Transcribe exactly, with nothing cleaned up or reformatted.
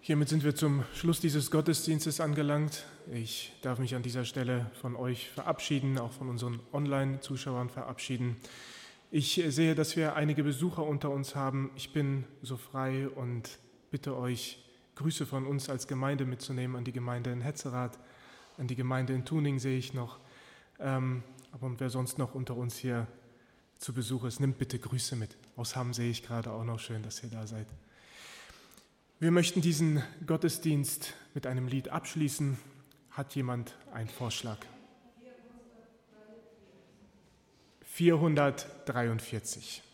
Hiermit sind wir zum Schluss dieses Gottesdienstes angelangt. Ich darf mich an dieser Stelle von euch verabschieden, auch von unseren Online-Zuschauern verabschieden. Ich sehe, dass wir einige Besucher unter uns haben. Ich bin so frei und bitte euch, Grüße von uns als Gemeinde mitzunehmen an die Gemeinde in Hetzerath, an die Gemeinde in Tuning sehe ich noch. Ähm, aber und wer sonst noch unter uns hier zu Besuch ist, nimmt bitte Grüße mit. Aus Hamm sehe ich gerade auch noch, schön, dass ihr da seid. Wir möchten diesen Gottesdienst mit einem Lied abschließen. Hat jemand einen Vorschlag? vierhundertdreiundvierzig.